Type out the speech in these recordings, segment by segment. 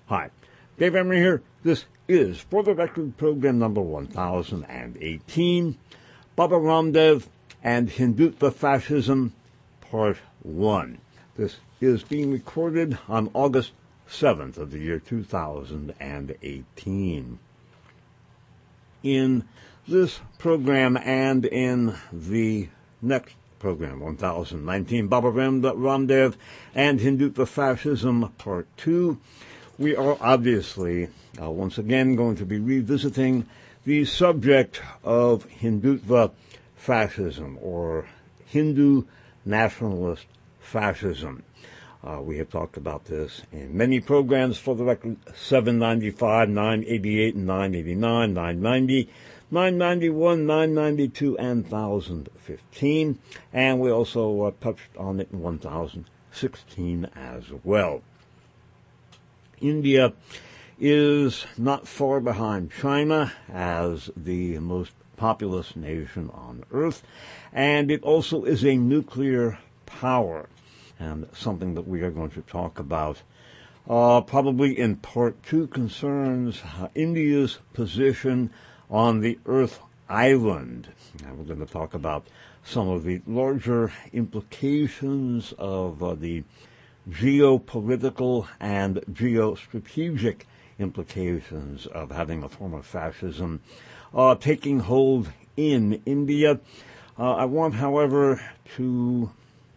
Hi, Dave Emery here. This is For the Record program number 1018, Baba Ramdev and Hindutva Fascism, Part 1. This is being recorded on August 7th of the year 2018. In this program and in the next program, 1019, Baba Ramdev and Hindutva Fascism, Part 2, we are obviously once again going to be revisiting the subject of Hindutva fascism, or Hindu nationalist fascism. We have talked about this in many programs. For the record, 795, 988, and 989, 990, 991, 992, and 1015. And we also touched on it in 1016 as well. India is not far behind China as the most populous nation on Earth, and it also is a nuclear power, and something that we are going to talk about probably in Part 2 concerns India's position on the Earth island. And we're going to talk about some of the larger implications of the geopolitical and geostrategic implications of having a form of fascism taking hold in India. I want, however, to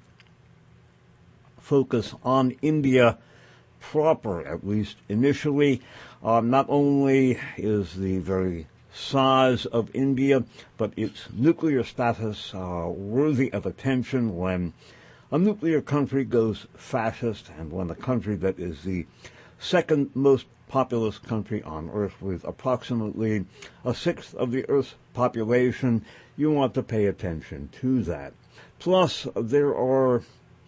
focus on India proper, at least initially. Not only is the very size of India, but its nuclear status worthy of attention when a nuclear country goes fascist, and when a country that is the second most populous country on Earth, with approximately a sixth of the Earth's population, you want to pay attention to that. Plus, there are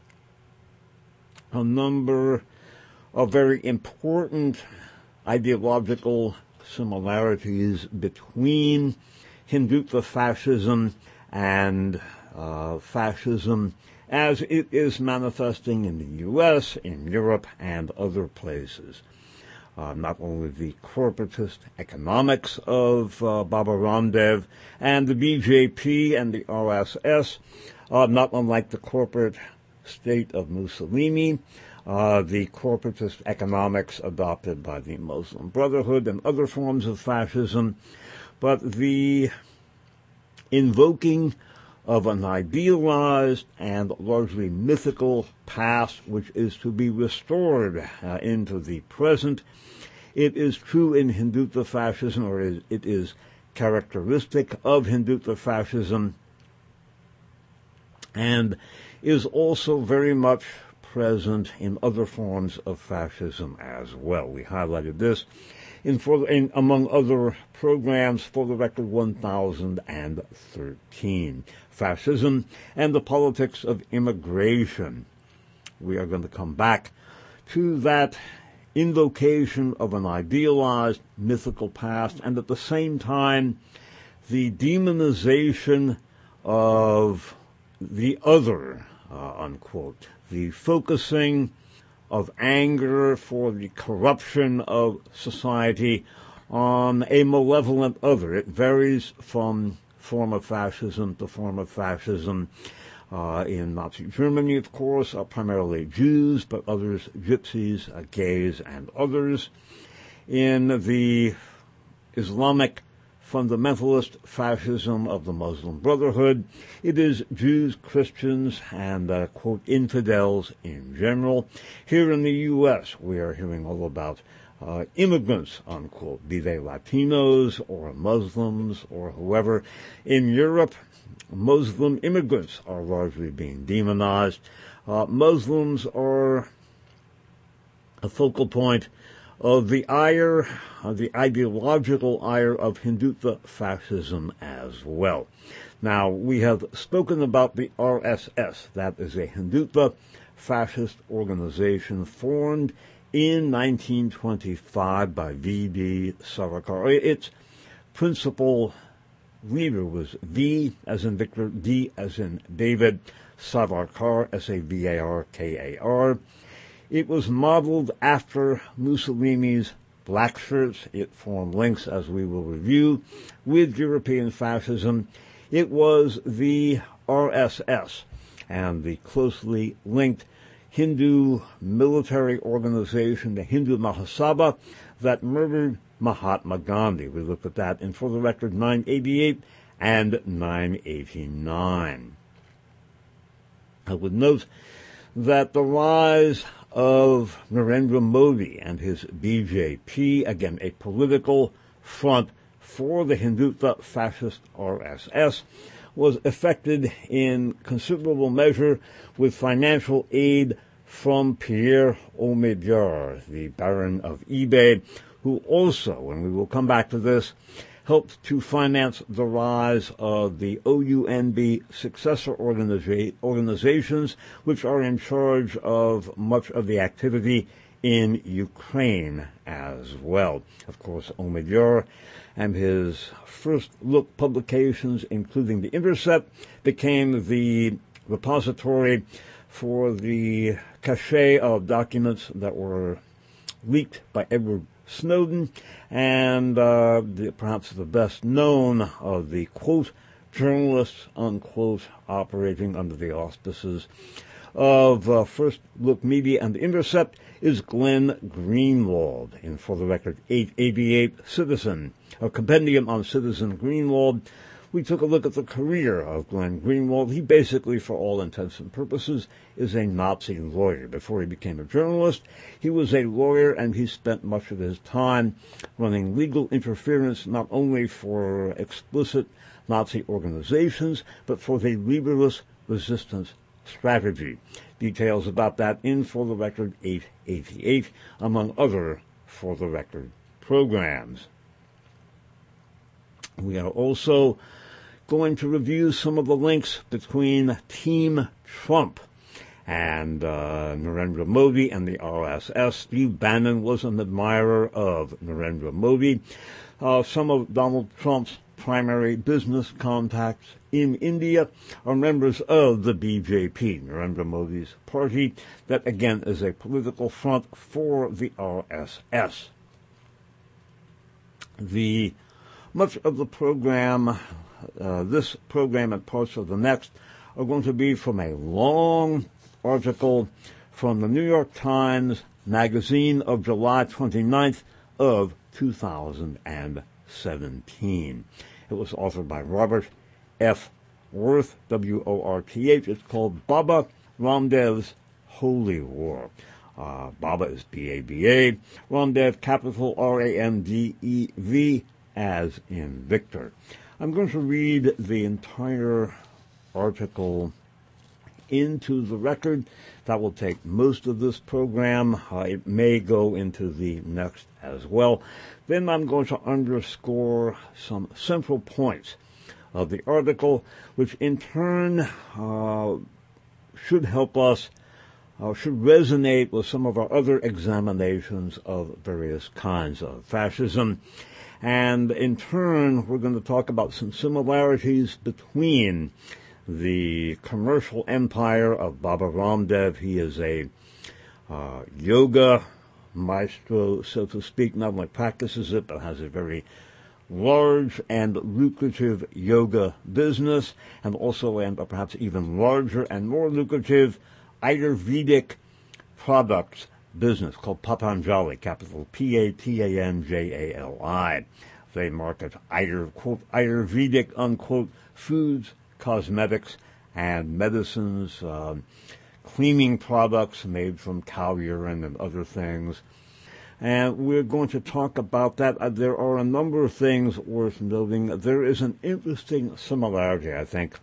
a number of very important ideological similarities between Hindutva fascism and fascism as it is manifesting in the U.S., in Europe, and other places. Not only the corporatist economics of Baba Ramdev and the BJP and the RSS, not unlike the corporate state of Mussolini, the corporatist economics adopted by the Muslim Brotherhood and other forms of fascism, but the invoking of an idealized and largely mythical past which is to be restored into the present. It is true in Hindutva fascism, or it is characteristic of Hindutva fascism, and is also very much present in other forms of fascism as well. We highlighted this in among other programs, For the Record 1013, Fascism and the Politics of Immigration. We are going to come back to that invocation of an idealized mythical past, and at the same time the demonization of the other, unquote, the focusing of anger for the corruption of society on a malevolent other. It varies from form of fascism to form of fascism. In Nazi Germany, of course, primarily Jews, but others, gypsies, gays, and others. In the Islamic fundamentalist fascism of the Muslim Brotherhood, it is Jews, Christians, and, quote, infidels in general. Here in the U.S., we are hearing all about immigrants, unquote, be they Latinos or Muslims or whoever. In Europe, Muslim immigrants are largely being demonized. Muslims are a focal point of the ire, the ideological ire of Hindutva fascism as well. Now, we have spoken about the RSS. That is a Hindutva fascist organization formed in 1925 by V.D. Savarkar. Its principal leader was V as in Victor, D as in David, Savarkar, Savarkar. It was modeled after Mussolini's black shirts. It formed links, as we will review, with European fascism. It was the RSS and the closely linked Hindu military organization, the Hindu Mahasabha, that murdered Mahatma Gandhi. We looked at that in For the Record 988 and 989. I would note that the rise of Narendra Modi and his BJP, again a political front for the Hindutva fascist RSS, was effected in considerable measure with financial aid from Pierre Omidyar, the Baron of eBay, who also, and we will come back to this, helped to finance the rise of the OUNB successor organizations, which are in charge of much of the activity in Ukraine as well. Of course, Omidyar and his first look publications, including The Intercept, became the repository for the cache of documents that were leaked by Edward Snowden, and perhaps the best known of the, quote, journalists, unquote, operating under the auspices of First Look Media and The Intercept is Glenn Greenwald, in For the Record 888 Citizen, a compendium on Citizen Greenwald. We took a look at the career of Glenn Greenwald. He basically, for all intents and purposes, is a Nazi lawyer. Before he became a journalist, he was a lawyer, and he spent much of his time running legal interference not only for explicit Nazi organizations, but for the Liberalist Resistance Strategy. Details about that in For the Record 888, among other For the Record programs. We are also going to review some of the links between Team Trump and Narendra Modi and the RSS. Steve Bannon was an admirer of Narendra Modi. Some of Donald Trump's primary business contacts in India are members of the BJP, Narendra Modi's party, that again is a political front for the RSS. Much of the program, this program and parts of the next, are going to be from a long article from the New York Times Magazine of July 29th of 2017. It was authored by Robert F. Worth, W-O-R-T-H. It's called Baba Ramdev's Holy War. Baba is B-A-B-A. Ramdev, capital R-A-M-D-E-V, as in Victor. I'm going to read the entire article into the record. That will take most of this program. It may go into the next as well. Then I'm going to underscore some central points of the article, which in turn should help us, should resonate with some of our other examinations of various kinds of fascism. And in turn, we're going to talk about some similarities between the commercial empire of Baba Ramdev. He is a yoga maestro, so to speak, not only practices it, but has a very large and lucrative yoga business, and also, and perhaps even larger and more lucrative, Ayurvedic products business called Patanjali, capital P-A-T-A-N-J-A-L-I. They market quote, Ayurvedic, unquote, foods, cosmetics, and medicines, cleaning products made from cow urine and other things. And we're going to talk about that. There are a number of things worth noting. There is an interesting similarity, I think,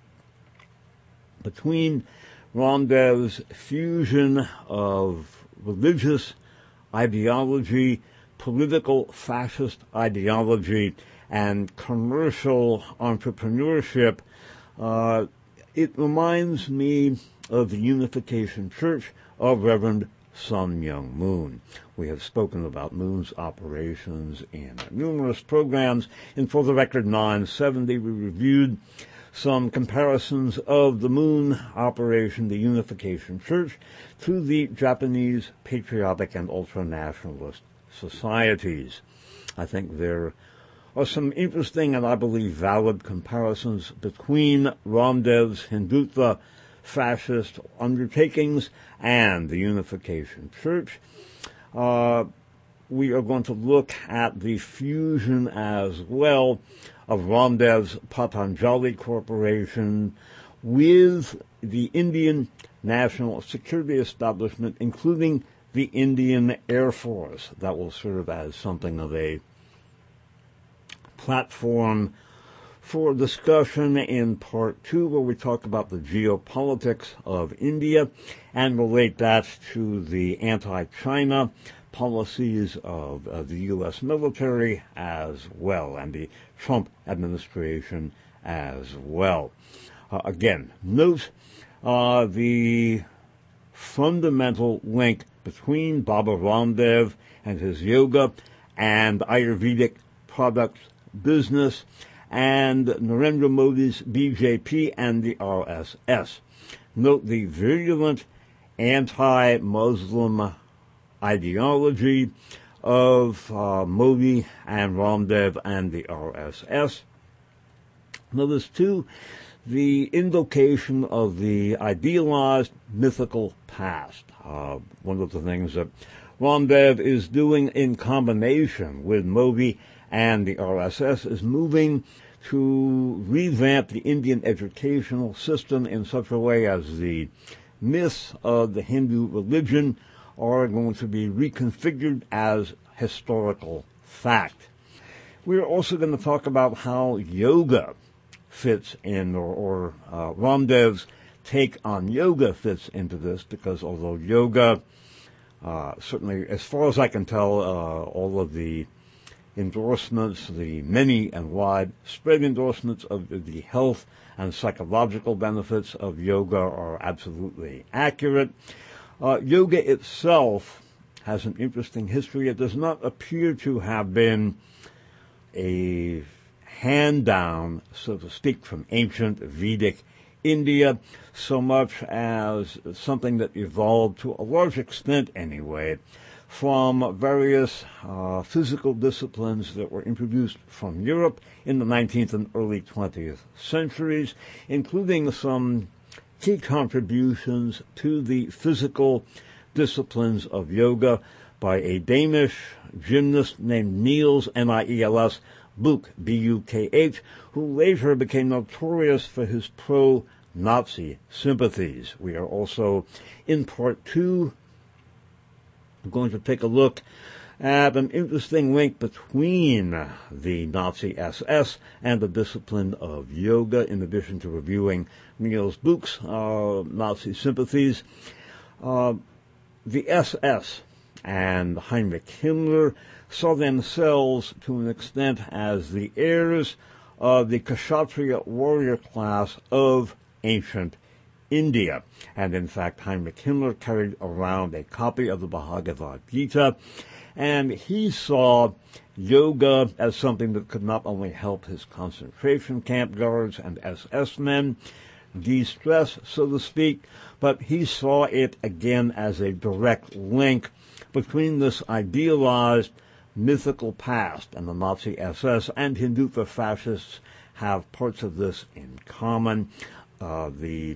between Ramdev's fusion of religious ideology, political fascist ideology, and commercial entrepreneurship. It reminds me of the Unification Church of Reverend Sun Myung Moon. We have spoken about Moon's operations in numerous programs. In For the Record 970, we reviewed some comparisons of the Moon Operation, the Unification Church, to the Japanese patriotic and ultranationalist societies. I think there are some interesting and I believe valid comparisons between Ramdev's Hindutva fascist undertakings and the Unification Church. We are going to look at the fusion as well of Ramdev's Patanjali Corporation with the Indian National Security Establishment, including the Indian Air Force. That will serve as something of a platform for discussion in part 2, where we talk about the geopolitics of India and relate that to the anti-China policies of the U.S. military as well, and the Trump administration as well. Again, note the fundamental link between Baba Ramdev and his yoga and Ayurvedic products business and Narendra Modi's BJP and the RSS. Note the virulent anti-Muslim ideology of Modi and Ramdev and the RSS. Notice, too, the invocation of the idealized mythical past. One of the things that Ramdev is doing in combination with Modi and the RSS is moving to revamp the Indian educational system in such a way as the myths of the Hindu religion are going to be reconfigured as historical fact. We're also going to talk about how yoga fits in, or Ramdev's take on yoga fits into this, because although yoga, certainly as far as I can tell, all of the endorsements, the many and widespread endorsements of the health and psychological benefits of yoga are absolutely accurate. Yoga itself has an interesting history. It does not appear to have been a hand-down, so to speak, from ancient Vedic India, so much as something that evolved, to a large extent anyway, from various physical disciplines that were introduced from Europe in the 19th and early 20th centuries, including some key contributions to the physical disciplines of yoga by a Danish gymnast named Niels, Niels, Buch, B-U-K-H, who later became notorious for his pro-Nazi sympathies. We are also, in part 2, going to take a look at an interesting link between the Nazi SS and the discipline of yoga, in addition to reviewing Niels Buch's Nazi sympathies. The SS and Heinrich Himmler saw themselves to an extent as the heirs of the Kshatriya warrior class of ancient India. And in fact, Heinrich Himmler carried around a copy of the Bhagavad Gita, and he saw yoga as something that could not only help his concentration camp guards and SS men de-stress, so to speak, but he saw it again as a direct link between this idealized mythical past, and the Nazi SS and Hindutva fascists have parts of this in common. The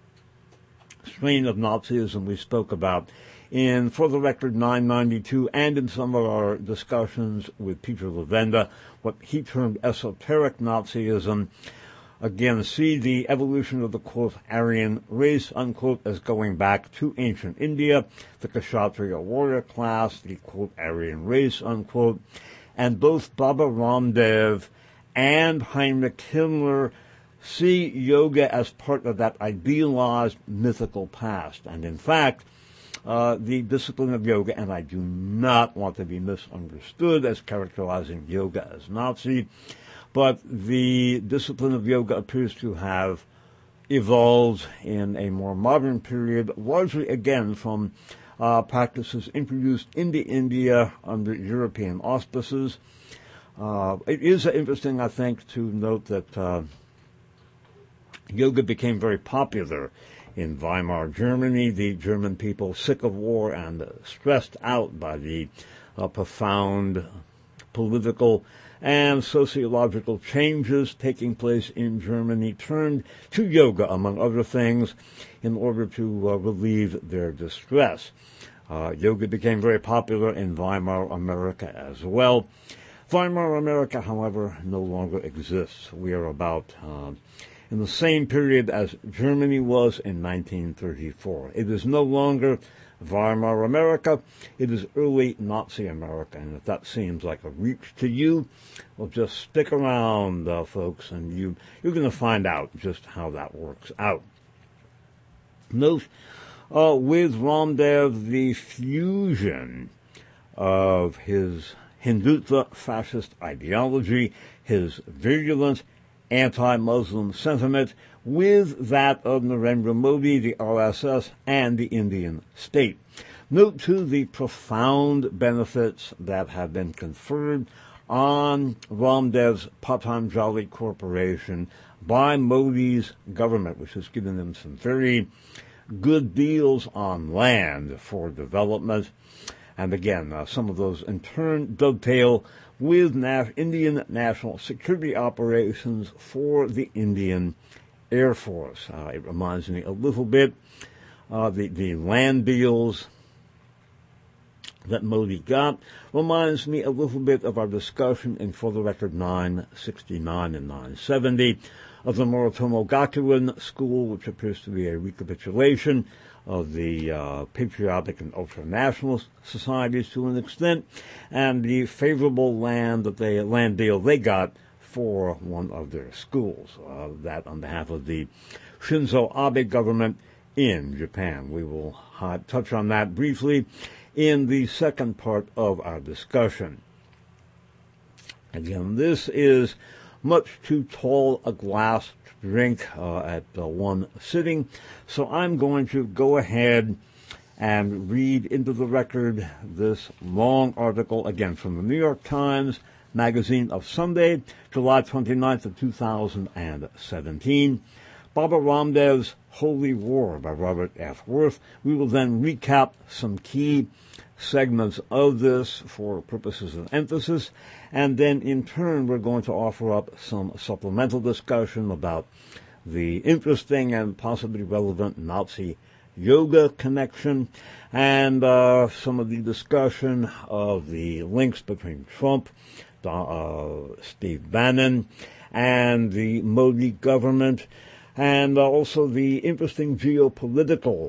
strain of Nazism we spoke about in For the Record 992 and in some of our discussions with Peter Levenda, what he termed esoteric Nazism. Again, see the evolution of the, quote, Aryan race, unquote, as going back to ancient India, the Kshatriya warrior class, the, quote, Aryan race, unquote, and both Baba Ramdev and Heinrich Himmler see yoga as part of that idealized mythical past. And in fact, the discipline of yoga, and I do not want to be misunderstood as characterizing yoga as Nazi, but the discipline of yoga appears to have evolved in a more modern period, largely again from practices introduced into India under European auspices. It is interesting, I think, to note that Yoga became very popular in Weimar Germany. The German people, sick of war and stressed out by the profound political and sociological changes taking place in Germany, turned to yoga, among other things, in order to relieve their distress. Yoga became very popular in Weimar America as well. Weimar America, however, no longer exists. We are about in the same period as Germany was in 1934. It is no longer Weimar America. It is early Nazi America. And if that seems like a reach to you, well, just stick around, folks, and you're going to find out just how that works out. Note, with Ramdev, the fusion of his Hindutva fascist ideology, his virulent anti-Muslim sentiment, with that of Narendra Modi, the RSS, and the Indian state. Note, too, the profound benefits that have been conferred on Ramdev's Patanjali Corporation by Modi's government, which has given them some very good deals on land for development. And again, some of those in turn dovetail with Indian national security operations for the Indian Air Force. It reminds me a little bit of the land deals that Modi got. Reminds me a little bit of our discussion in For the Record 969 and 970 of the Moritomo Gakuen School, which appears to be a recapitulation of the patriotic and ultranationalist societies to an extent, and the favorable land deal they got for one of their schools. That on behalf of the Shinzo Abe government in Japan. We will touch on that briefly in the second part of our discussion. Again, this is much too tall a glass to drink at one sitting, so I'm going to go ahead and read into the record this long article, again from the New York Times Magazine of Sunday, July 29th of 2017. Baba Ramdev's Holy War by Robert F. Worth. We will then recap some key segments of this for purposes of emphasis, and then in turn we're going to offer up some supplemental discussion about the interesting and possibly relevant Nazi yoga connection, and some of the discussion of the links between Trump, Steve Bannon, and the Modi government, and also the interesting geopolitical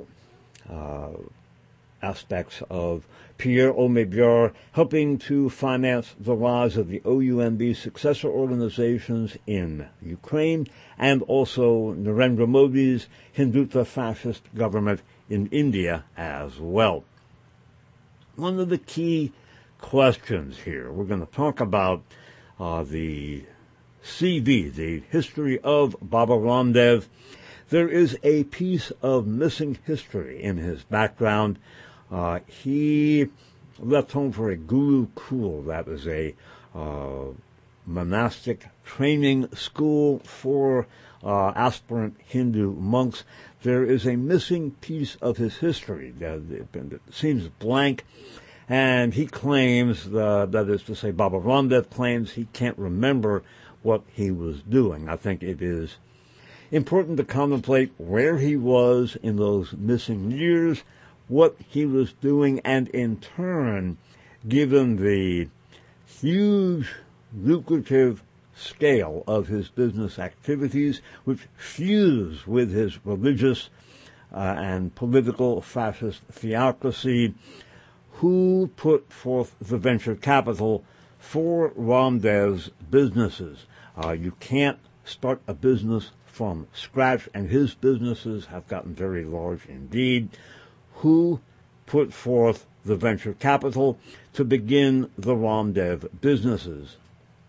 aspects of Pierre Omidyar helping to finance the rise of the OUNB successor organizations in Ukraine, and also Narendra Modi's Hindutva fascist government in India as well. One of the key questions here, we're going to talk about the CV, the history of Baba Ramdev. There is a piece of missing history in his background. He left home for a Gurukul, that is a monastic training school for aspirant Hindu monks. There is a missing piece of his history that seems blank, and he claims, that is to say, Baba Ramdev claims he can't remember what he was doing. I think it is important to contemplate where he was in those missing years, what he was doing, and in turn, given the huge, lucrative scale of his business activities, which fuse with his religious and political fascist theocracy, who put forth the venture capital for Ramdev's businesses. You can't start a business from scratch, and his businesses have gotten very large indeed. Who put forth the venture capital to begin the Ramdev businesses?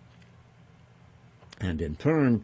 And in turn,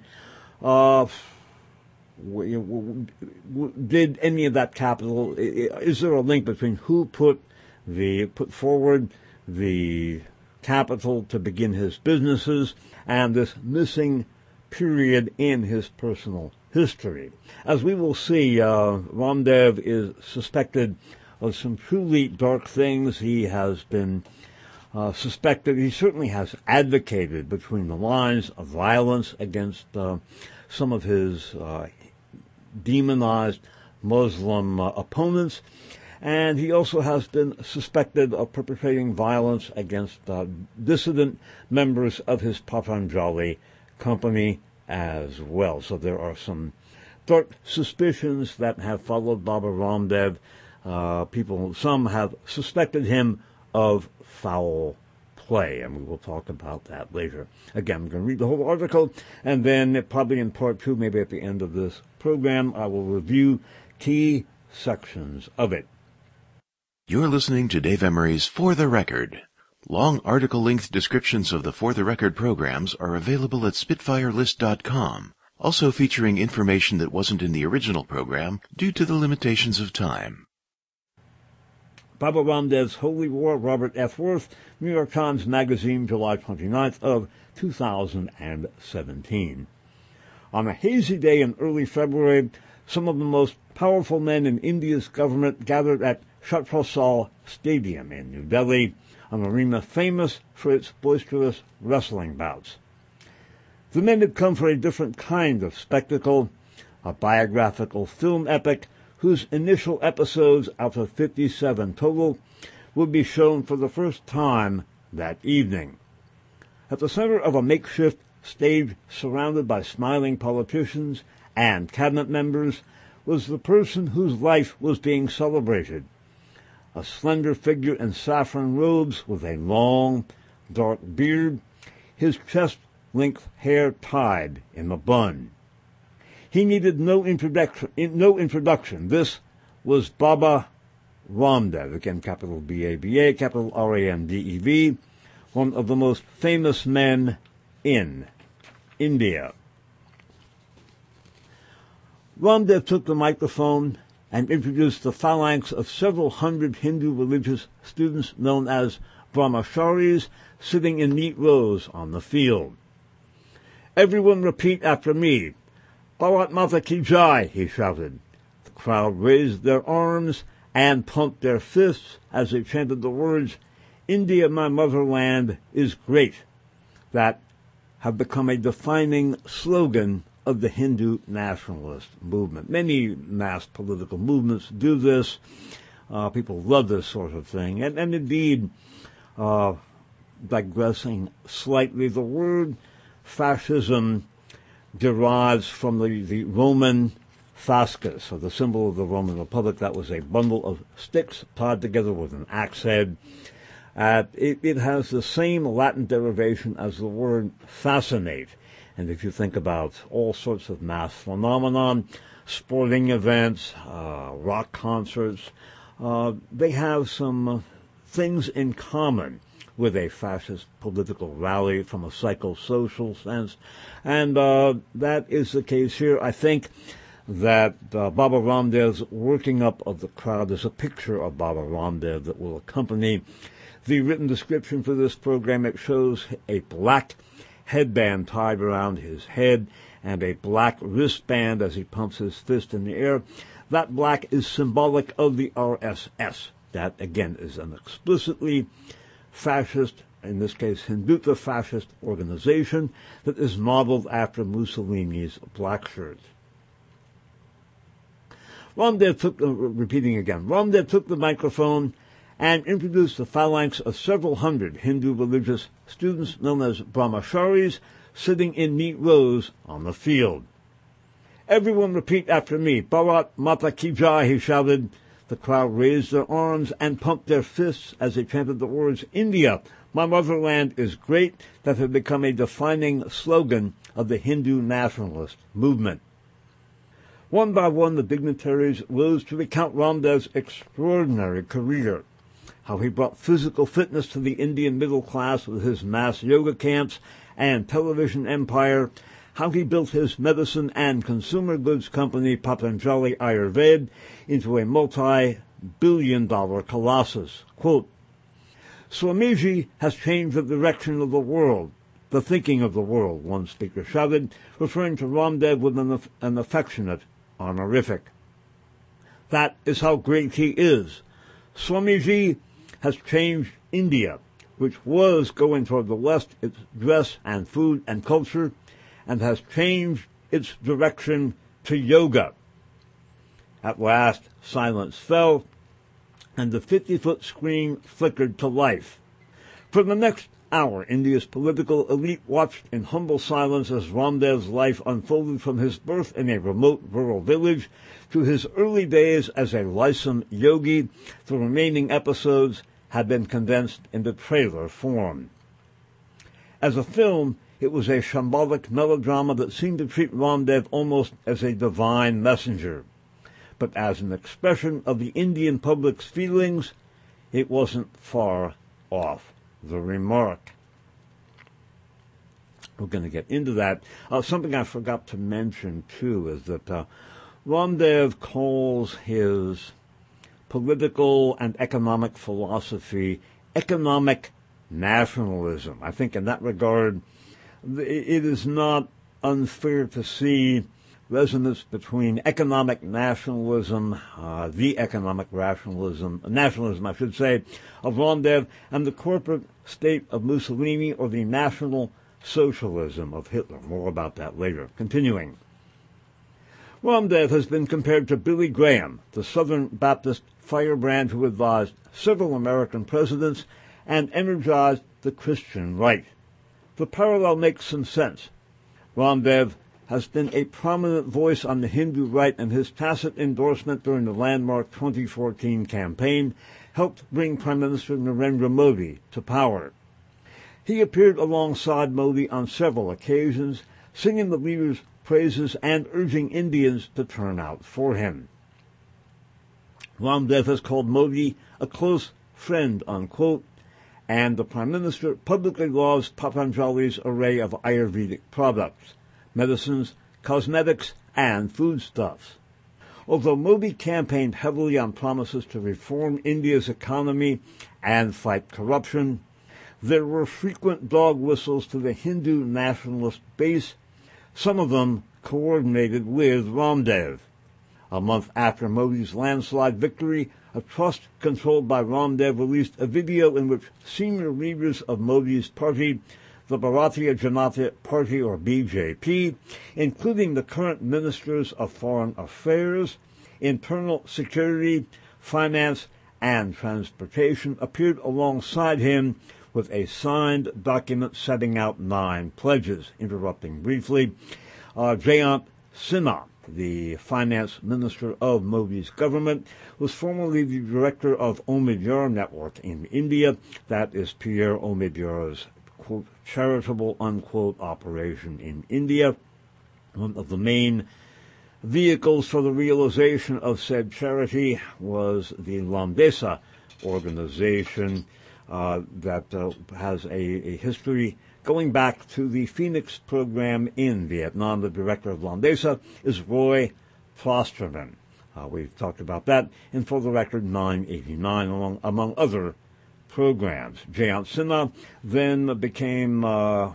did any of that capital, is there a link between who put forward the capital to begin his businesses and this missing period in his personal history. As we will see, Ramdev is suspected of some truly dark things. He has been suspected, he certainly has advocated between the lines of violence against some of his demonized Muslim opponents, and he also has been suspected of perpetrating violence against dissident members of his Patanjali company as well. So there are some dark suspicions that have followed Baba Ramdev. Some have suspected him of foul play, and we will talk about that later. Again, I'm going to read the whole article, and then probably in part 2, maybe at the end of this program, I will review key sections of it. You're listening to Dave Emery's For the Record. Long article-length descriptions of the For the Record programs are available at SpitfireList.com, also featuring information that wasn't in the original program due to the limitations of time. Baba Ramdev's Holy War, Robert F. Worth, New York Times Magazine, July 29th of 2017. On a hazy day in early February, some of the most powerful men in India's government gathered at Chhatrasal Stadium in New Delhi, an arena famous for its boisterous wrestling bouts. The men had come for a different kind of spectacle, a biographical film epic whose initial episodes, out of 57 total, would be shown for the first time that evening. At the center of a makeshift stage surrounded by smiling politicians and cabinet members was the person whose life was being celebrated, a slender figure in saffron robes with a long, dark beard, his chest-length hair tied in a bun. He needed no introduction. This was Baba Ramdev, again capital B-A-B-A, capital R-A-M-D-E-V, one of the most famous men in India. Ramdev took the microphone and introduced the phalanx of several hundred Hindu religious students known as brahmacharis sitting in neat rows on the field. "Everyone repeat after me. Bharat Mata Ki Jai," he shouted. The crowd raised their arms and pumped their fists as they chanted the words, "India, my motherland, is great," that have become a defining slogan of the Hindu nationalist movement. Many mass political movements do this. People love this sort of thing. And indeed, digressing slightly, the word fascism derives from the Roman fasces, or the symbol of the Roman Republic. That was a bundle of sticks tied together with an axe head. It has the same Latin derivation as the word fascinate. And if you think about all sorts of mass phenomenon, sporting events, rock concerts, they have some things in common with a fascist political rally from a psychosocial sense. And that is the case here. I think that Baba Ramdev's working up of the crowd is a picture of Baba Ramdev that will accompany the written description for this program. It shows a black headband tied around his head and a black wristband as he pumps his fist in the air. That black is symbolic of the RSS. That, again, is an explicitly fascist, in this case Hindutva fascist organization that is modeled after Mussolini's black shirts. Ramdev took the microphone and introduced the phalanx of several hundred Hindu religious students known as brahmacharis sitting in neat rows on the field. "Everyone repeat after me. Bharat Mata Ki Jai," he shouted. The crowd raised their arms and pumped their fists as they chanted the words, "India, my motherland, is great," that had become a defining slogan of the Hindu nationalist movement. One by one, the dignitaries rose to recount Ramdev's extraordinary career, how he brought physical fitness to the Indian middle class with his mass yoga camps and television empire, how he built his medicine and consumer goods company Patanjali Ayurveda into a multi-billion-dollar colossus. Quote, "Swamiji has changed the direction of the world. the thinking of the world, one speaker shouted, referring to Ramdev with an affectionate honorific. That is how great he is. Swamiji has changed India, which was going toward the West, its dress and food and culture, and has changed its direction to yoga. At last, silence fell, and the 50-foot screen flickered to life. For the next hour, India's political elite watched in humble silence as Ramdev's life unfolded from his birth in a remote rural village to his early days as a licensed yogi. The remaining episodes had been condensed into trailer form. As a film, it was a shambolic melodrama that seemed to treat Ramdev almost as a divine messenger. But as an expression of the Indian public's feelings, it wasn't far off the remark. We're going to get into that. Something I forgot to mention, too, is that Ramdev calls his political and economic philosophy economic nationalism. I think in that regard, it is not unfair to see resonance between economic nationalism, the economic nationalism, I should say, of Ramdev, and the corporate state of Mussolini, or the national socialism of Hitler. More about that later. Continuing. Ramdev has been compared to Billy Graham, the Southern Baptist firebrand who advised several American presidents and energized the Christian right. The parallel makes some sense. Ramdev has been a prominent voice on the Hindu right, and his tacit endorsement during the landmark 2014 campaign helped bring Prime Minister Narendra Modi to power. He appeared alongside Modi on several occasions, singing the leader's praises and urging Indians to turn out for him. Ramdev has called Modi a close friend, unquote, and the Prime Minister publicly loves Patanjali's array of Ayurvedic products, medicines, cosmetics, and foodstuffs. Although Modi campaigned heavily on promises to reform India's economy and fight corruption, there were frequent dog whistles to the Hindu nationalist base, some of them coordinated with Ramdev. A month after Modi's landslide victory, a trust controlled by Ramdev released a video in which senior leaders of Modi's party, the Bharatiya Janata Party, or BJP, including the current ministers of Foreign Affairs, Internal Security, Finance, and Transportation, appeared alongside him with a signed document setting out 9 pledges. Interrupting briefly, Jayant Sinha, the finance minister of Modi's government, was formerly the director of Omidyar Network in India. That is Pierre Omidyar's, quote, charitable, unquote, operation in India. One of the main vehicles for the realization of said charity was the Lamdesa organization that has a history going back to the Phoenix program in Vietnam. The director of Lamdesa is Roy Klosterman. We've talked about that in For the Record 989, among other programs. Jayant Sinha then became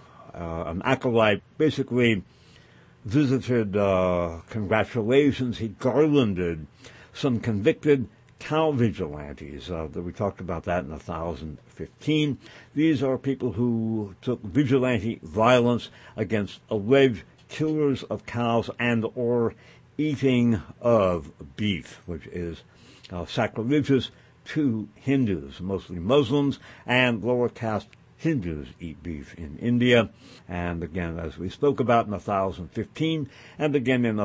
an acolyte, basically visited congratulations. He garlanded some convicted cow vigilantes. We talked about that in 2015. These are people who took vigilante violence against alleged killers of cows and or eating of beef, which is sacrilegious to Hindus. Mostly Muslims and lower caste Hindus eat beef in India. And again, as we spoke about in 2015 and again in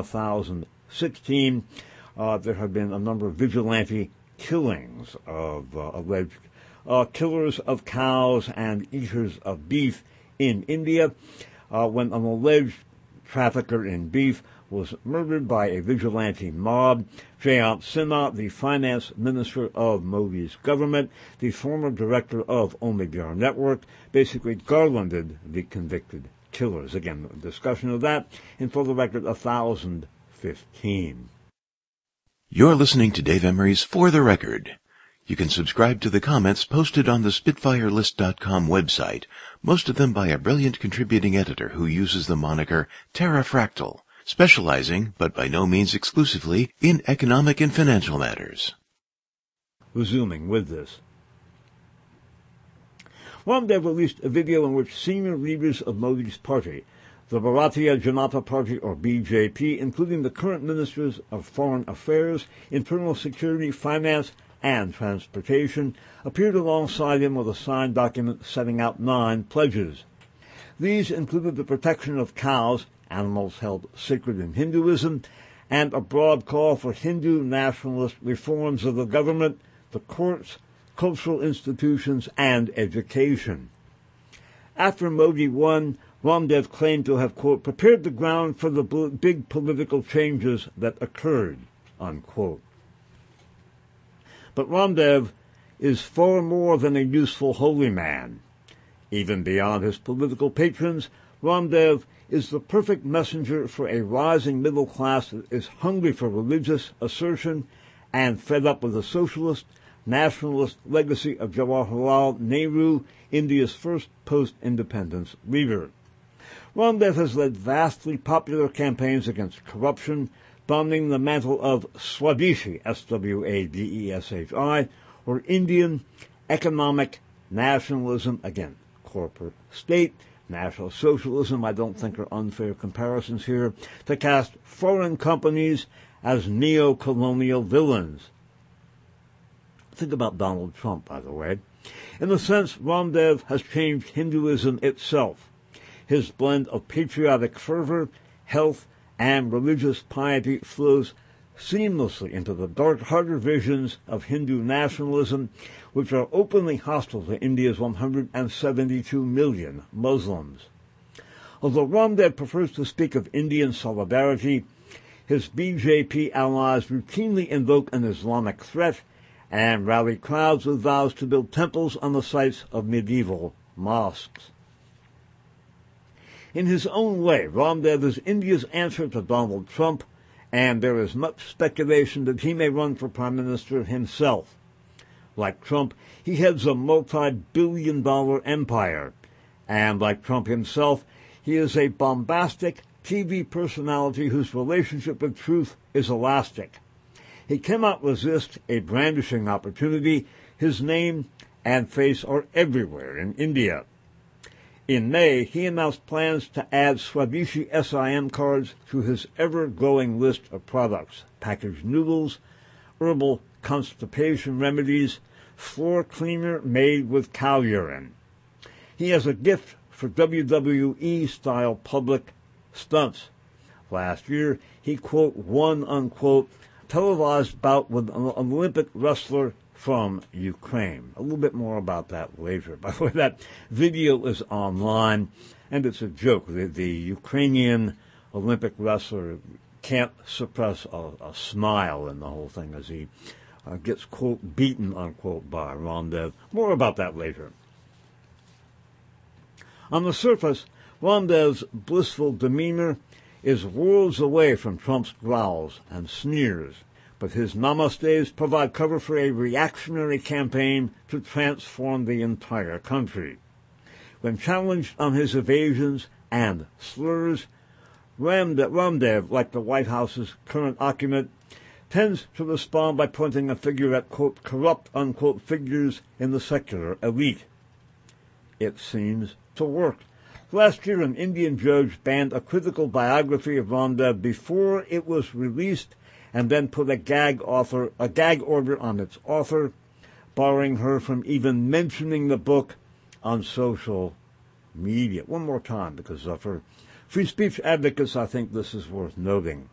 2016, there have been a number of vigilante killings of alleged killers of cows and eaters of beef in India. When an alleged trafficker in beef was murdered by a vigilante mob, Jayant Sinha, the finance minister of Modi's government, the former director of Omidyar Network, basically garlanded the convicted killers. Again, a discussion of that in For the Record 1015. You're listening to Dave Emery's For the Record. You can subscribe to the comments posted on the SpitfireList.com website most of them by a brilliant contributing editor who uses the moniker Terrafractal, specializing, but by no means exclusively, in economic and financial matters. Resuming with this. Ramdev released a video in which senior leaders of Modi's party, the Bharatiya Janata Party, or BJP, including the current ministers of Foreign Affairs, Internal Security, Finance, and Transportation, appeared alongside him with a signed document setting out 9 pledges. These included the protection of cows, animals held sacred in Hinduism, and a broad call for Hindu nationalist reforms of the government, the courts, cultural institutions, and education. After Modi won, Ramdev claimed to have, quote, prepared the ground for the big political changes that occurred, unquote. But Ramdev is far more than a useful holy man. Even beyond his political patrons, Ramdev is the perfect messenger for a rising middle class that is hungry for religious assertion and fed up with the socialist, nationalist legacy of Jawaharlal Nehru, India's first post-independence leader. Ramdev has led vastly popular campaigns against corruption, donning the mantle of Swadeshi, S-W-A-D-E-S-H-I, or Indian economic nationalism, again, corporate state, National Socialism, I don't think are unfair comparisons here, to cast foreign companies as neo-colonial villains. Think about Donald Trump, by the way. In a sense, Ramdev has changed Hinduism itself. His blend of patriotic fervor, health, and religious piety flows seamlessly into the dark-hearted visions of Hindu nationalism, which are openly hostile to India's 172 million Muslims. Although Ramdev prefers to speak of Indian solidarity, his BJP allies routinely invoke an Islamic threat and rally crowds with vows to build temples on the sites of medieval mosques. In his own way, Ramdev is India's answer to Donald Trump, and there is much speculation that he may run for Prime Minister himself. Like Trump, he heads a multi-billion-dollar empire, and like Trump himself, he is a bombastic TV personality whose relationship with truth is elastic. He cannot resist a brandishing opportunity. His name and face are everywhere in India. In May, he announced plans to add Swadeshi SIM cards to his ever-growing list of products: packaged noodles, herbal constipation remedies, floor cleaner made with cow urine. He has a gift for WWE-style public stunts. Last year, he, quote, won, unquote, televised bout with an Olympic wrestler from Ukraine. A little bit more about that later. By the way, that video is online, and it's a joke. The Ukrainian Olympic wrestler can't suppress a smile in the whole thing as he gets, quote, beaten, unquote, by Ramdev. More about that later. On the surface, Ramdev's blissful demeanor is worlds away from Trump's growls and sneers, but his namastes provide cover for a reactionary campaign to transform the entire country. When challenged on his evasions and slurs, Ramdev, like the White House's current occupant, tends to respond by pointing a finger at, quote, corrupt, unquote, figures in the secular elite. It seems to work. Last year, an Indian judge banned a critical biography of Ramdev before it was released, and then put a gag order on its author, barring her from even mentioning the book on social media. One more time, because for free speech advocates, I think this is worth noting.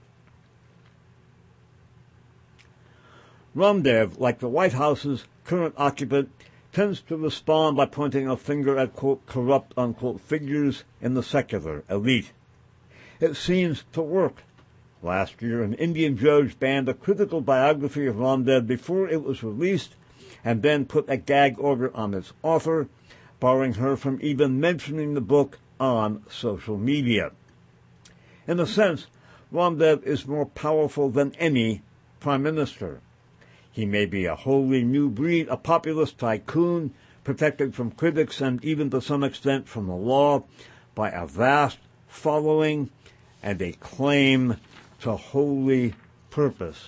Ramdev, like the White House's current occupant, tends to respond by pointing a finger at, quote, corrupt, unquote, figures in the secular elite. It seems to work. Last year, an Indian judge banned a critical biography of Ramdev before it was released, and then put a gag order on its author, barring her from even mentioning the book on social media. In a sense, Ramdev is more powerful than any prime minister. He may be a wholly new breed, a populist tycoon, protected from critics and even to some extent from the law by a vast following and a claim to holy purpose.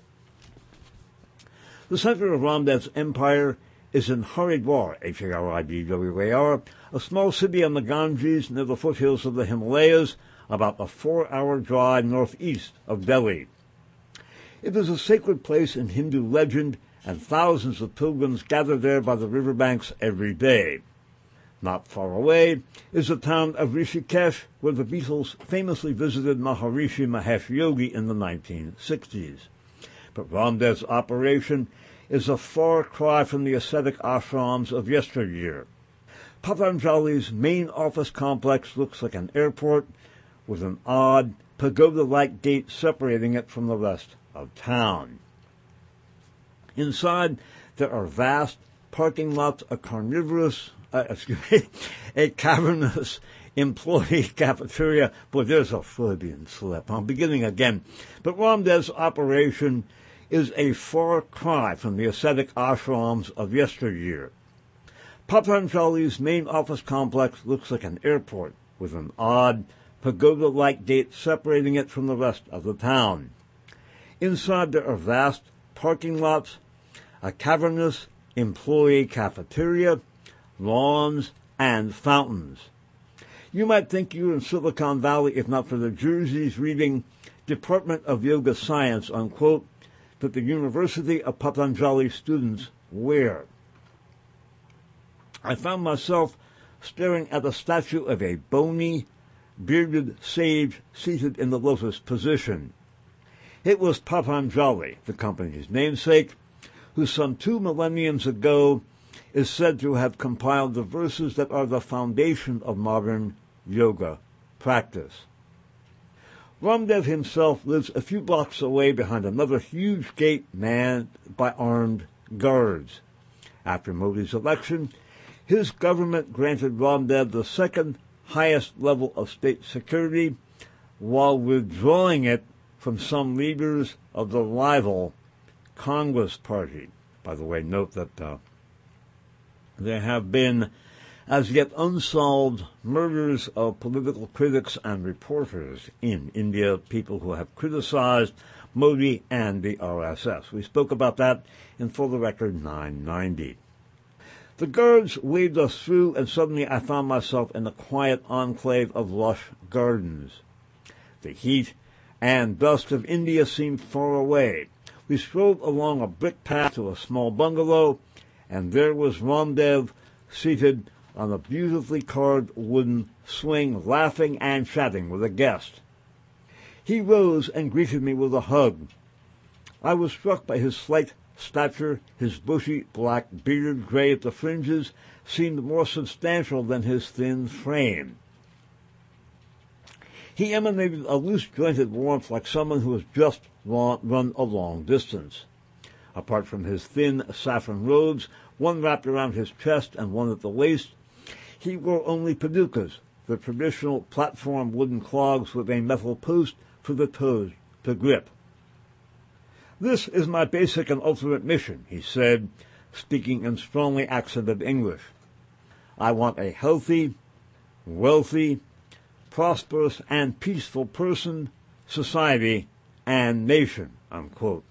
The center of Ramdev's empire is in Haridwar, Haridwar, a small city on the Ganges near the foothills of the Himalayas, about a 4-hour drive northeast of Delhi. It is a sacred place in Hindu legend, and thousands of pilgrims gather there by the riverbanks every day. Not far away is the town of Rishikesh, where the Beatles famously visited Maharishi Mahesh Yogi in the 1960s. But Ramdev's operation is a far cry from the ascetic ashrams of yesteryear. Patanjali's main office complex looks like an airport, with an odd, pagoda-like gate separating it from the rest of town. Inside, there are vast parking lots, a cavernous employee cafeteria. Boy, there's a Freudian slip. I'm beginning again. But Ramdev's operation is a far cry from the ascetic ashrams of yesteryear. Patanjali's main office complex looks like an airport, with an odd, pagoda-like gate separating it from the rest of the town. Inside there are vast parking lots, a cavernous employee cafeteria, lawns, and fountains. You might think you were in Silicon Valley if not for the jerseys reading Department of Yoga Science, unquote, that the University of Patanjali students wear. I found myself staring at a statue of a bony, bearded sage seated in the lotus position. It was Patanjali, the company's namesake, who some 2 millenniums ago is said to have compiled the verses that are the foundation of modern yoga practice. Ramdev himself lives a few blocks away behind another huge gate manned by armed guards. After Modi's election, his government granted Ramdev the second highest level of state security, while withdrawing it from some leaders of the rival Congress Party. By the way, note that there have been as yet unsolved murders of political critics and reporters in India, people who have criticized Modi and the RSS. We spoke about that in For the Record 990. The guards waved us through, and suddenly I found myself in a quiet enclave of lush gardens. The heat and dust of India seemed far away. We strolled along a brick path to a small bungalow, and there was Ramdev seated on a beautifully carved wooden swing, laughing and chatting with a guest. He rose and greeted me with a hug. I was struck by his slight stature. His bushy black beard, gray at the fringes, seemed more substantial than his thin frame. He emanated a loose-jointed warmth like someone who has just run a long distance. Apart from his thin saffron robes, one wrapped around his chest and one at the waist, he wore only padukas, the traditional platform wooden clogs with a metal post for the toes to grip. "This is my basic and ultimate mission," he said, speaking in strongly accented English. "I want a healthy, wealthy, prosperous, and peaceful person, society, and nation," unquote.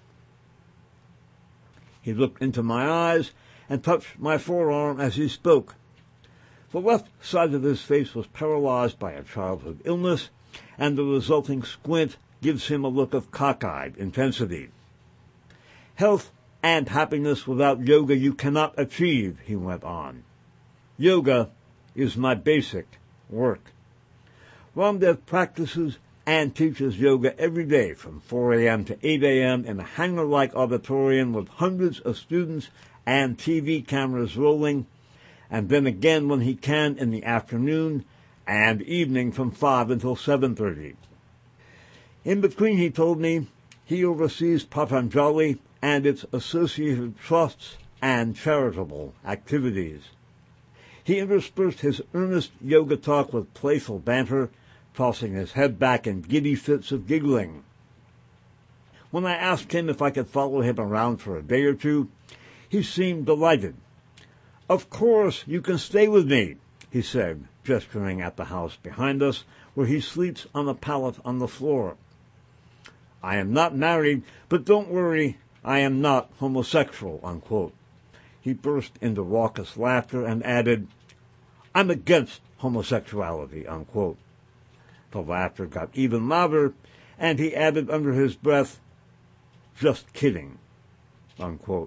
He looked into my eyes and touched my forearm as he spoke. The left side of his face was paralyzed by a childhood illness, and the resulting squint gives him a look of cockeyed intensity. "Health and happiness without yoga you cannot achieve," he went on. "Yoga is my basic work." Ramdev practices and teaches yoga every day from 4 a.m. to 8 a.m. in a hangar-like auditorium with hundreds of students and TV cameras rolling, and then again when he can in the afternoon and evening from 5 until 7:30. In between, he told me, he oversees Patanjali and its associated trusts and charitable activities. He interspersed his earnest yoga talk with playful banter, tossing his head back in giddy fits of giggling. When I asked him if I could follow him around for a day or two, he seemed delighted. "Of course you can stay with me," he said, gesturing at the house behind us, where he sleeps on a pallet on the floor. "I am not married, but don't worry, I am not homosexual," unquote. He burst into raucous laughter and added, "I'm against homosexuality," unquote. The laughter got even louder, and he added under his breath, "Just kidding," unquote.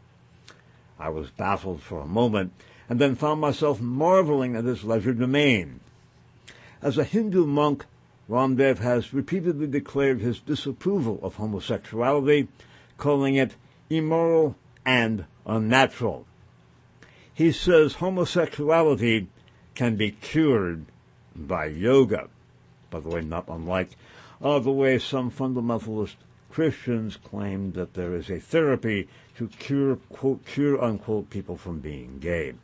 I was baffled for a moment, and then found myself marveling at his legerdemain. As a Hindu monk, Ramdev has repeatedly declared his disapproval of homosexuality, calling it immoral and unnatural. He says homosexuality can be cured by yoga. By the way, not unlike the way some fundamentalist Christians claim that there is a therapy to cure, quote, cure, unquote, people from being gay.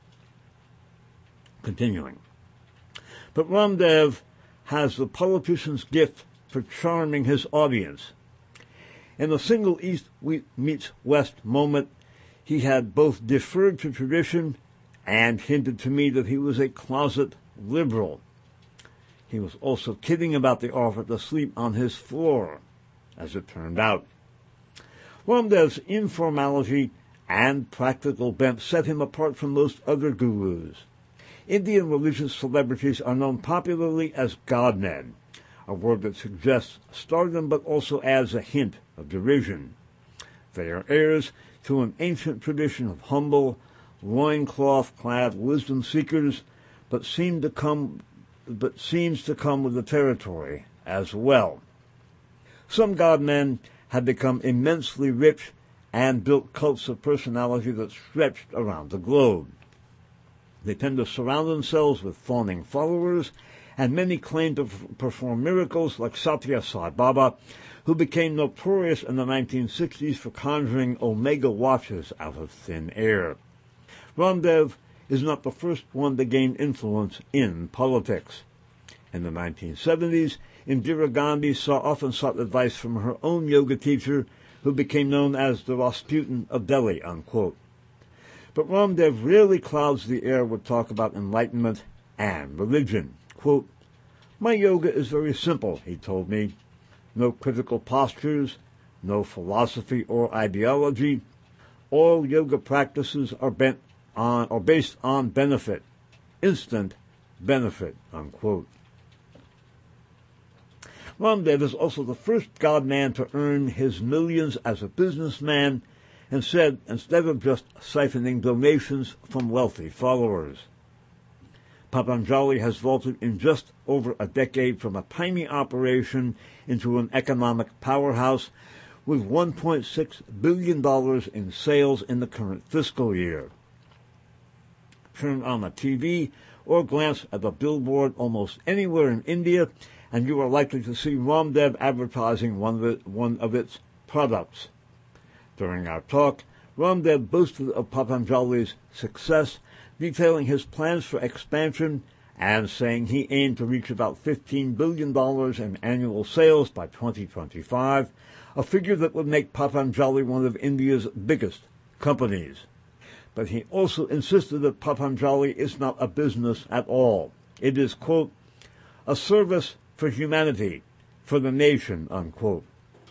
Continuing. But Ramdev has the politician's gift for charming his audience. In a single East meets West moment, he had both deferred to tradition and hinted to me that he was a closet liberal. He was also kidding about the offer to sleep on his floor, as it turned out. Ramdev's informality and practical bent set him apart from most other gurus. Indian religious celebrities are known popularly as godmen, a word that suggests stardom but also adds a hint of derision. They are heirs to an ancient tradition of humble, loincloth-clad wisdom seekers, but seems to come with the territory as well. Some godmen have become immensely rich and built cults of personality that stretched around the globe. They tend to surround themselves with fawning followers, and many claim to perform miracles like Satya Sai Baba, who became notorious in the 1960s for conjuring Omega watches out of thin air. Ramdev is not the first one to gain influence in politics. In the 1970s, Indira Gandhi often sought advice from her own yoga teacher, who became known as the Rasputin of Delhi, unquote. But Ramdev rarely clouds the air with talk about enlightenment and religion. Quote, "My yoga is very simple," he told me. "No critical postures, no philosophy or ideology. All yoga practices are based on benefit, instant benefit," unquote. Ramdev is also the first godman to earn his millions as a businessman, and said instead of just siphoning donations from wealthy followers. Patanjali has vaulted in just over a decade from a tiny operation into an economic powerhouse with $1.6 billion in sales in the current fiscal year. Turn on a TV or glance at a billboard almost anywhere in India, and you are likely to see Ramdev advertising one of its products. During our talk, Ramdev boasted of Patanjali's success, detailing his plans for expansion and saying he aimed to reach about $15 billion in annual sales by 2025, a figure that would make Patanjali one of India's biggest companies. But he also insisted that Patanjali is not a business at all. It is, quote, "a service for humanity, for the nation," unquote.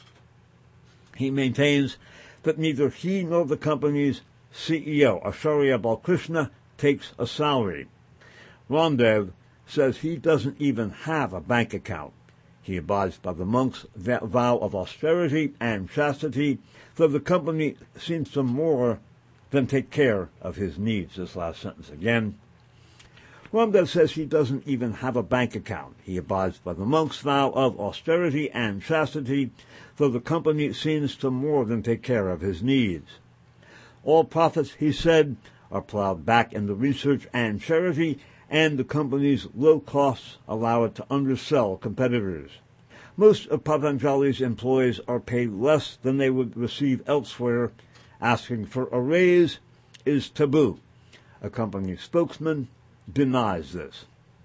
He maintains that neither he nor the company's CEO, Acharya Balkrishna, takes a salary. Ramdev says he doesn't even have a bank account. He abides by the monk's vow of austerity and chastity, though the company seems to more than take care of his needs. This last sentence again. Ramdev says he doesn't even have a bank account. He abides by the monk's vow of austerity and chastity, though the company seems to more than take care of his needs. All profits, he said, are plowed back into research and charity, and the company's low costs allow it to undersell competitors. Most of Patanjali's employees are paid less than they would receive elsewhere. Asking for a raise is taboo. A company spokesman denies this.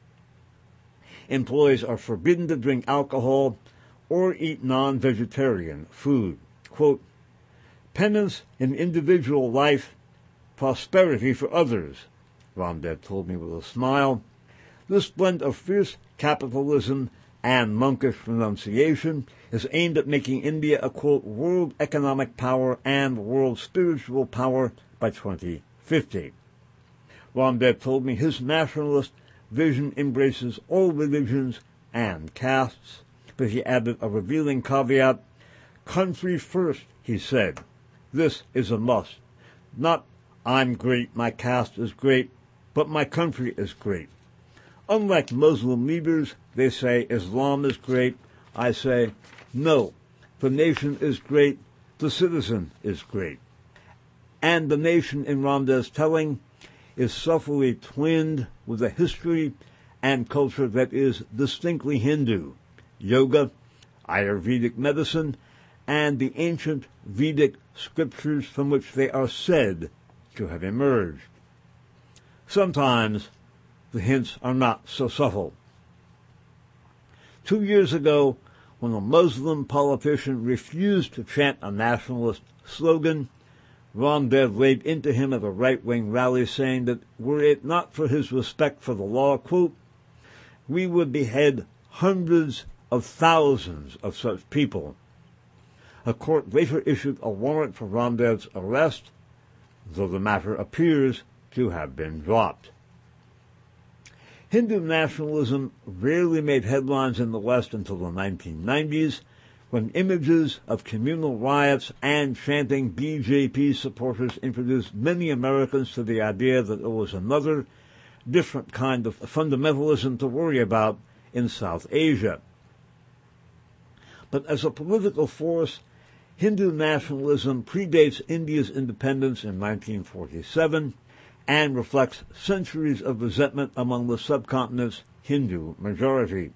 Employees are forbidden to drink alcohol or eat non-vegetarian food. Quote, "Penance in individual life, prosperity for others. Ramdev told me with a smile. This blend of fierce capitalism and monkish renunciation is aimed at making India a, quote, world economic power and world spiritual power by 2050. Ramdev told me his nationalist vision embraces all religions and castes, but he added a revealing caveat. Country first, he said. This is a must. Not, I'm great, my caste is great, but my country is great. Unlike Muslim leaders, they say Islam is great. I say, no, the nation is great, the citizen is great. And the nation, in Ramdev's telling, is subtly twinned with a history and culture that is distinctly Hindu. Yoga, Ayurvedic medicine, and the ancient Vedic scriptures from which they are said to have emerged. Sometimes the hints are not so subtle. 2 years ago, when a Muslim politician refused to chant a nationalist slogan, Ramdev laid into him at a right-wing rally, saying that were it not for his respect for the law, quote, we would behead hundreds of thousands of such people. A court later issued a warrant for Ramdev's arrest, though the matter appears to have been dropped. Hindu nationalism rarely made headlines in the West until the 1990s, when images of communal riots and chanting BJP supporters introduced many Americans to the idea that there was another, different kind of fundamentalism to worry about in South Asia. But as a political force, Hindu nationalism predates India's independence in 1947 and reflects centuries of resentment among the subcontinent's Hindu majority.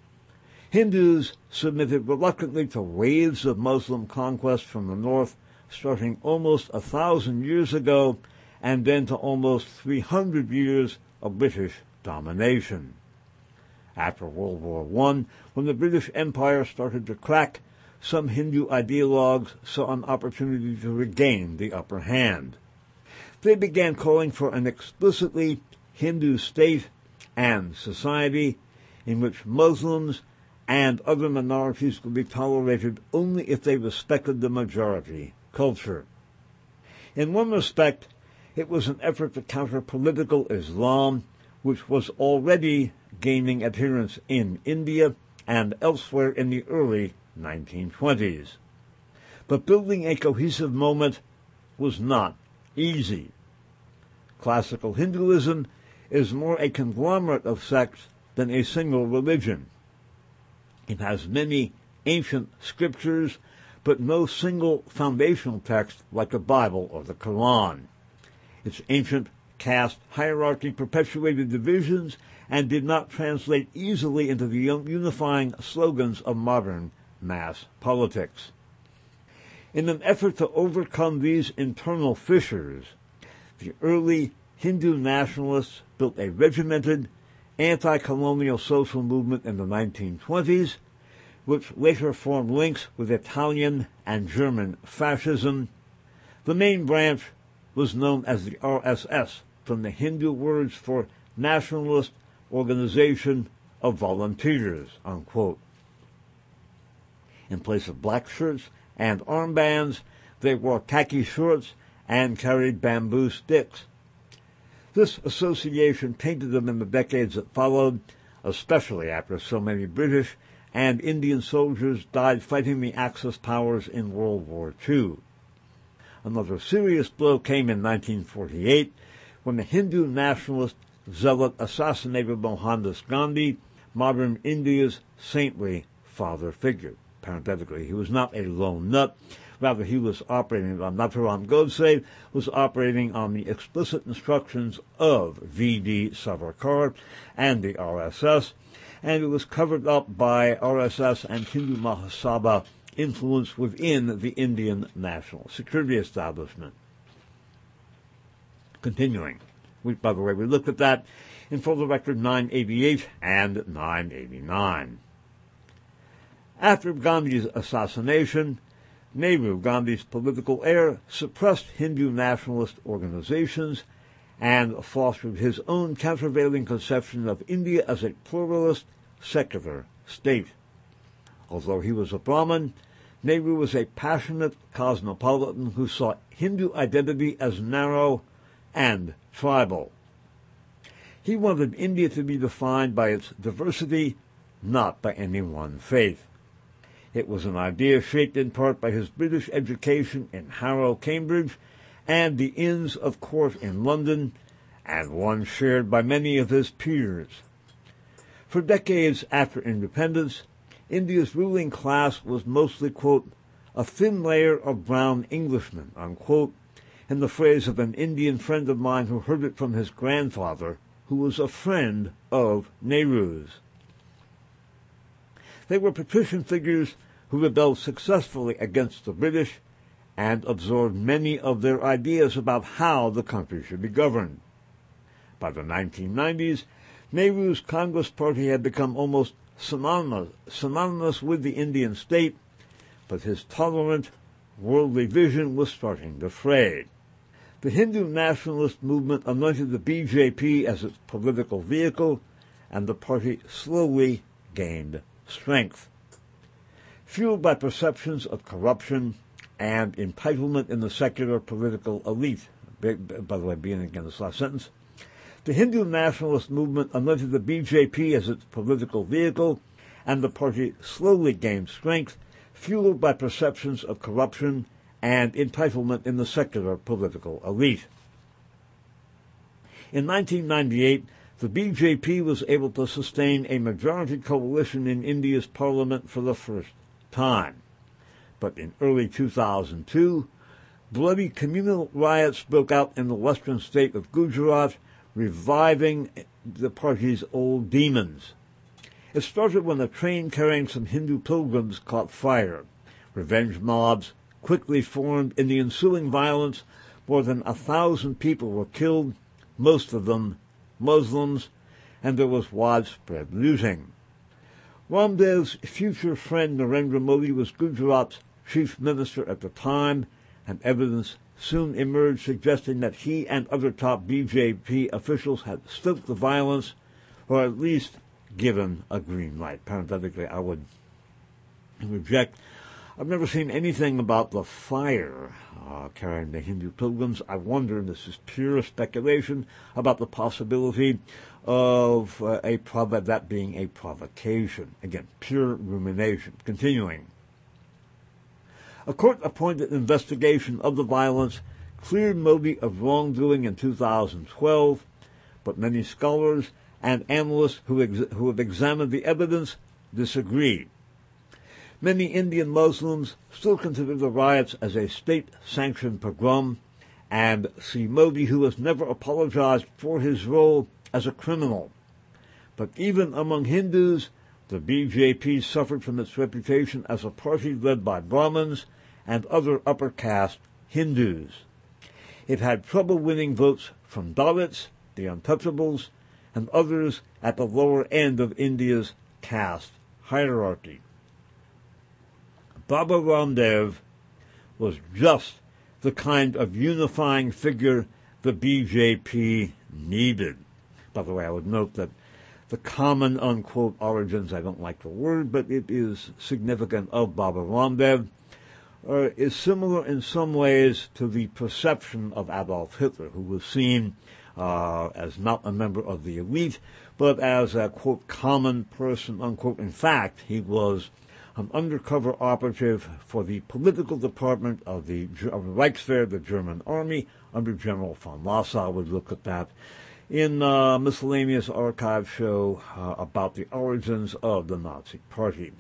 Hindus submitted reluctantly to waves of Muslim conquest from the north, starting almost 1,000 years ago, and then to almost 300 years of British domination. After World War I, when the British Empire started to crack, some Hindu ideologues saw an opportunity to regain the upper hand. They began calling for an explicitly Hindu state and society in which Muslims and other minorities would be tolerated only if they respected the majority culture. In one respect, it was an effort to counter political Islam, which was already gaining adherents in India and elsewhere in the early 1920s. But building a cohesive movement was not easy. Classical Hinduism is more a conglomerate of sects than a single religion. It has many ancient scriptures, but no single foundational text like the Bible or the Quran. Its ancient caste hierarchy perpetuated divisions and did not translate easily into the unifying slogans of modern mass politics. In an effort to overcome these internal fissures, the early Hindu nationalists built a regimented, anti-colonial social movement in the 1920s, which later formed links with Italian and German fascism. The main branch was known as the RSS, from the Hindu words for Nationalist Organization of Volunteers, unquote. In place of black shirts and armbands, they wore khaki shorts and carried bamboo sticks. This association tainted them in the decades that followed, especially after so many British and Indian soldiers died fighting the Axis powers in World War II. Another serious blow came in 1948 when the Hindu nationalist zealot assassinated Mohandas Gandhi, modern India's saintly father figure. Parenthetically, he was not a lone nut. Rather, he was operating, Nathuram Godse was operating on the explicit instructions of V.D. Savarkar and the RSS, and it was covered up by RSS and Hindu Mahasabha influence within the Indian national security establishment. Continuing. By the way, we looked at that in For the Record 988 and 989. After Gandhi's assassination, Nehru, Gandhi's political heir, suppressed Hindu nationalist organizations and fostered his own countervailing conception of India as a pluralist, secular state. Although he was a Brahmin, Nehru was a passionate cosmopolitan who saw Hindu identity as narrow and tribal. He wanted India to be defined by its diversity, not by any one faith. It was an idea shaped in part by his British education in Harrow, Cambridge, and the Inns of Court in London, and one shared by many of his peers. For decades after independence, India's ruling class was mostly, quote, a thin layer of brown Englishmen, unquote, in the phrase of an Indian friend of mine who heard it from his grandfather, who was a friend of Nehru's. They were patrician figures who rebelled successfully against the British and absorbed many of their ideas about how the country should be governed. By the 1990s, Nehru's Congress Party had become almost synonymous with the Indian state, but his tolerant, worldly vision was starting to fray. The Hindu nationalist movement anointed the BJP as its political vehicle, and the party slowly gained strength. Fueled by perceptions of corruption and entitlement in the secular political elite, by the way, beginning again this last sentence, the Hindu nationalist movement anointed the BJP as its political vehicle, and the party slowly gained strength, fueled by perceptions of corruption and entitlement in the secular political elite. In 1998, the BJP was able to sustain a majority coalition in India's parliament for the first time. But in early 2002, bloody communal riots broke out in the western state of Gujarat, reviving the party's old demons. It started when a train carrying some Hindu pilgrims caught fire. Revenge mobs quickly formed. In the ensuing violence, more than 1,000 people were killed, most of them Muslims, and there was widespread looting. Ramdev's future friend Narendra Modi was Gujarat's chief minister at the time, and evidence soon emerged suggesting that he and other top BJP officials had stoked the violence, or at least given a green light. Parenthetically, I would reject. I've never seen anything about the fire carrying the Hindu pilgrims. I wonder, and this is pure speculation, about the possibility of that being a provocation. Again, pure rumination. Continuing. A court-appointed investigation of the violence cleared Modi of wrongdoing in 2012, but many scholars and analysts who have examined the evidence disagree. Many Indian Muslims still consider the riots as a state-sanctioned pogrom and see Modi, who has never apologized for his role, as a criminal. But even among Hindus, the BJP suffered from its reputation as a party led by Brahmins and other upper caste Hindus. It had trouble winning votes from Dalits, the untouchables, and others at the lower end of India's caste hierarchy. Baba Ramdev was just the kind of unifying figure the BJP needed. By the way, I would note that the common, unquote, origins, I don't like the word, but it is significant, of Baba Ramdev, is similar in some ways to the perception of Adolf Hitler, who was seen as not a member of the elite, but as a, quote, common person, unquote. In fact, he was an undercover operative for the political department of the Reichswehr, the German army, under General von Lassa. We'll look at that in a miscellaneous archive show about the origins of the Nazi Party.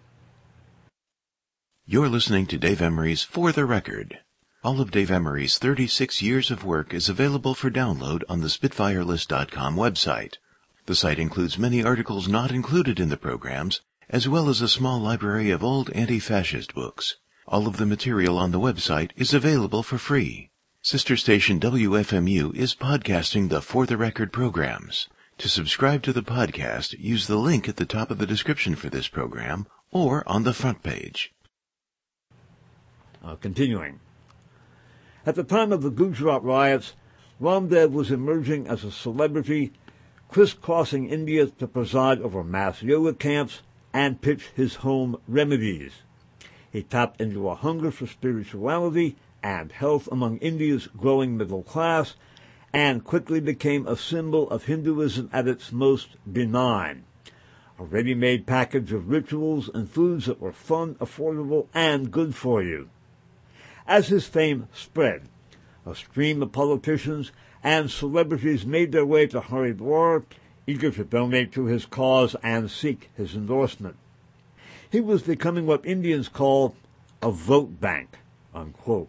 You're listening to Dave Emery's For the Record. All of Dave Emery's 36 years of work is available for download on the SpitfireList.com website. The site includes many articles not included in the programs, as well as a small library of old anti-fascist books. All of the material on the website is available for free. Sister station WFMU is podcasting the For the Record programs. To subscribe to the podcast, use the link at the top of the description for this program or on the front page. Continuing. At the time of the Gujarat riots, Ramdev was emerging as a celebrity, crisscrossing India to preside over mass yoga camps and pitch his home remedies. He tapped into a hunger for spirituality and health among India's growing middle class, and quickly became a symbol of Hinduism at its most benign. A ready-made package of rituals and foods that were fun, affordable, and good for you. As his fame spread, a stream of politicians and celebrities made their way to Haridwar, eager to donate to his cause and seek his endorsement. He was becoming what Indians call a vote bank, unquote.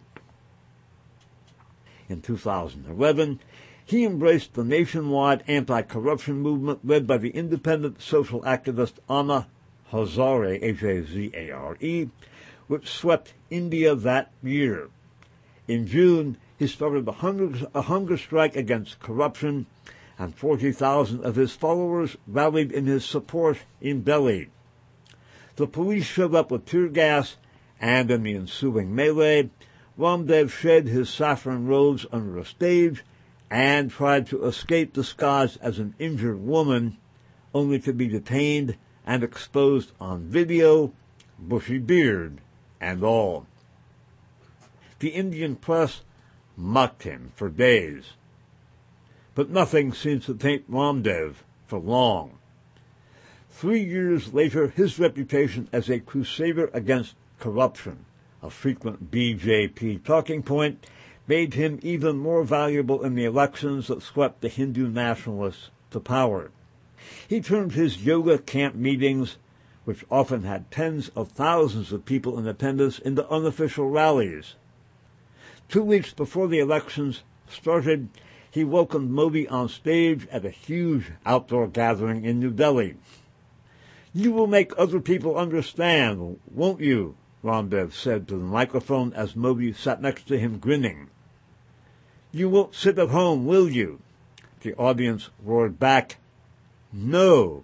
In 2011, he embraced the nationwide anti-corruption movement led by the independent social activist Anna Hazare, Hazare, which swept India that year. In June, he started a hunger strike against corruption, and 40,000 of his followers rallied in his support in Delhi. The police showed up with tear gas, and in the ensuing melee, Ramdev shed his saffron robes under a stage and tried to escape disguised as an injured woman, only to be detained and exposed on video, bushy beard and all. The Indian press mocked him for days. But nothing seems to taint Ramdev for long. 3 years later, his reputation as a crusader against corruption, a frequent BJP talking point, made him even more valuable in the elections that swept the Hindu nationalists to power. He turned his yoga camp meetings, which often had tens of thousands of people in attendance, into unofficial rallies. 2 weeks before the elections started, he welcomed Modi on stage at a huge outdoor gathering in New Delhi. "You will make other people understand, won't you?" Ramdev said to the microphone as Modi sat next to him grinning. "You won't sit at home, will you?" The audience roared back, "No."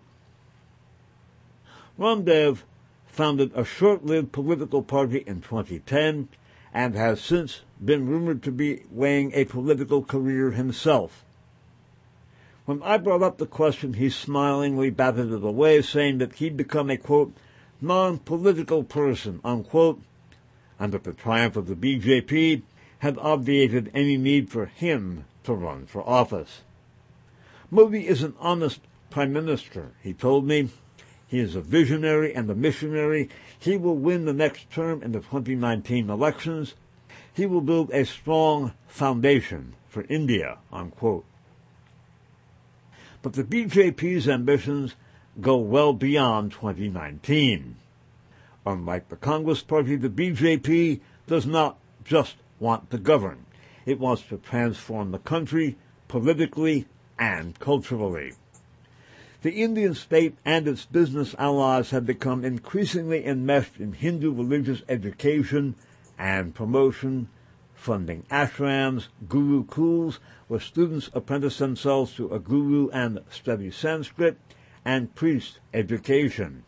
Ramdev founded a short-lived political party in 2010 and has since been rumored to be weighing a political career himself. When I brought up the question, he smilingly batted it away, saying that he'd become a, quote, non-political person, unquote, and that the triumph of the BJP had obviated any need for him to run for office. Modi is an honest prime minister, he told me. He is a visionary and a missionary. He will win the next term in the 2019 elections. He will build a strong foundation for India, unquote. But the BJP's ambitions go well beyond 2019. Unlike the Congress Party, the BJP does not just want to govern. It wants to transform the country politically and culturally. The Indian state and its business allies have become increasingly enmeshed in Hindu religious education and promotion, funding ashrams, gurukuls, where students apprentice themselves to a guru and study Sanskrit, and priest education.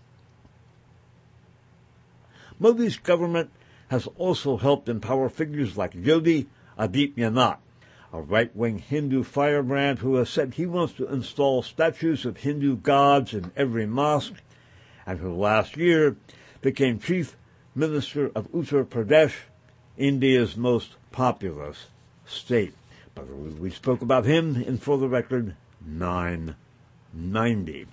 Modi's government has also helped empower figures like Yogi Adityanath, a right-wing Hindu firebrand who has said he wants to install statues of Hindu gods in every mosque, and who last year became Chief Minister of Uttar Pradesh, India's most populous state. But we spoke about him in For the Record 990.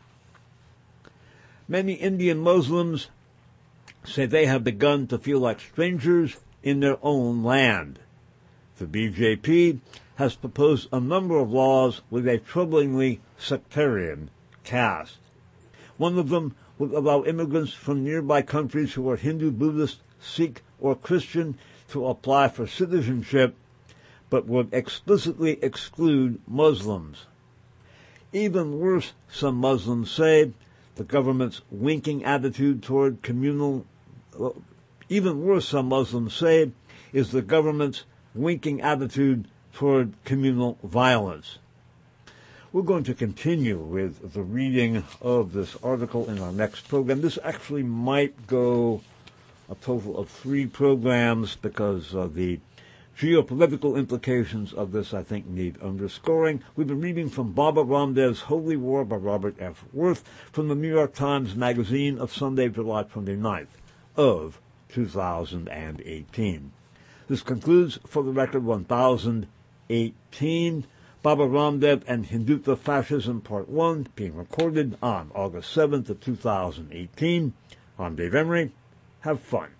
Many Indian Muslims say they have begun to feel like strangers in their own land. The BJP has proposed a number of laws with a troublingly sectarian cast. One of them would allow immigrants from nearby countries who are Hindu, Buddhist, Sikh, or Christian to apply for citizenship, but would explicitly exclude Muslims. Even worse, some Muslims say, the government's winking attitude toward communal violence. We're going to continue with the reading of this article in our next program. This actually might go a total of 3 programs because the geopolitical implications of this, I think, need underscoring. We've been reading from Baba Ramdev's Holy War by Robert F. Worth from the New York Times Magazine of Sunday, July 29th of 2018. This concludes For the Record 1018, Baba Ramdev and Hindutva Fascism Part 1, being recorded on August 7th of 2018. I'm Dave Emery. Have fun.